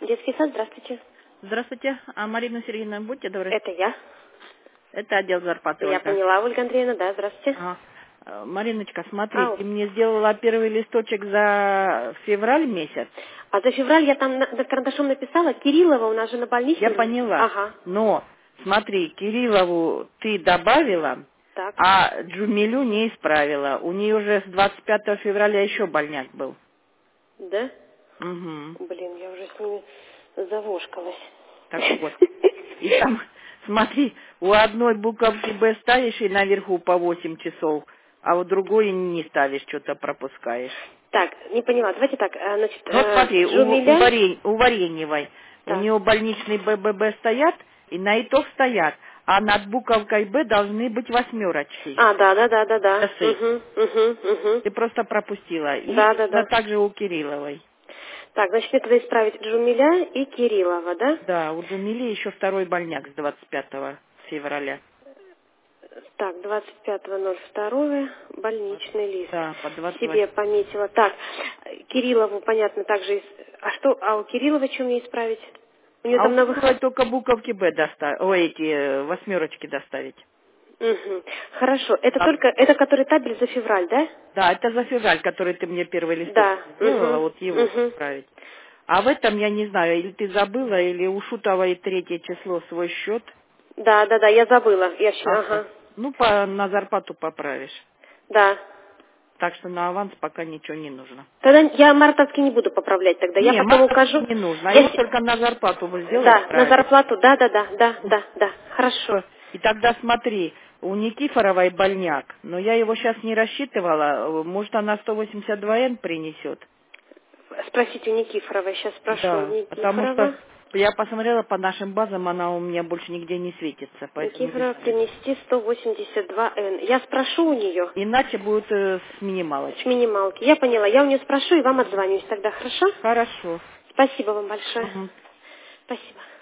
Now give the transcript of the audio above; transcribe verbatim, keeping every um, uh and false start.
Детский сад, здравствуйте. Здравствуйте. А Марина Сергеевна, будьте добры. Это я. Это отдел зарплаты Я Ольга. поняла, Ольга Андреевна, да, здравствуйте. Ага. Э, Мариночка, смотри, Ау. ты мне сделала первый листочек за февраль месяц. А за февраль я там на- над карандашом написала, Кириллова у нас же на Я больничном. поняла. Ага, Но, смотри, Кириллову ты добавила, так. а Джумилю не исправила. У нее уже с двадцать пятого февраля еще больняк был. Да? Угу. Блин, я уже с ними завошкалась. Так вот. И там, смотри, у одной буковки Б ставишь и наверху по восемь часов, а у другой не ставишь, что-то пропускаешь. Так, не поняла. Давайте так, э, значит, Вот э, смотри, у, у, Джумиля. Варень- у Вареньевой, у Так. нее больничный Б Б Б стоят, и на итог стоят, а над буковкой Б должны быть восьмерочки. А, да, да, да, да, да. Часы. Угу, угу, угу. Ты просто пропустила. И Да, да, точно да. так же у Кирилловой. Так, значит, мне тогда исправить Джумиля и Кириллова, да? Да, у Джумили еще второй больняк с двадцать пятого февраля. Так, двадцать пятого ноль второго больничный лист. Да, по двадцать восьмое. Себе пометила. Так, э, Кириллову, понятно, также... ис- А что, а у Кириллова что мне исправить? У нее А там у на Кирилловой выход... только буковки Б доставить, ой, эти э, восьмерочки доставить. Мгм. Хорошо, это А, только, это который табель за февраль, да? да, это за февраль, который ты мне первый листочек Да. сделала, Угу. вот его Угу. исправить. А в этом я не знаю, или ты забыла, или у Шутовой третье число свой счет. Да, да, да, я забыла. Я щ- Ага. Ага. Ну, по, на зарплату поправишь. Да. Так что на аванс пока ничего не нужно. Тогда я мартовский не буду поправлять тогда. Я Не, потом марковский укажу. не нужно, а Я его с- только на зарплату вы сделаешь Да, на правильно. зарплату, да, да, да, да, да, да. Хорошо. И тогда смотри, у Никифоровой больняк, но я его сейчас не рассчитывала, может она сто восемьдесят два эн принесет. Спросите у Никифоровой. Сейчас спрошу. Да, потому что Никифорова. я посмотрела по нашим базам, она у меня больше нигде не светится, поэтому не Никифорова знаю. принести сто восемьдесят два эн. Я спрошу у нее Иначе будет э, с с минималочкой. минималки. Я поняла. Я у нее спрошу и вам отзвонюсь тогда, хорошо? Хорошо. Спасибо вам большое. Мгм. Спасибо.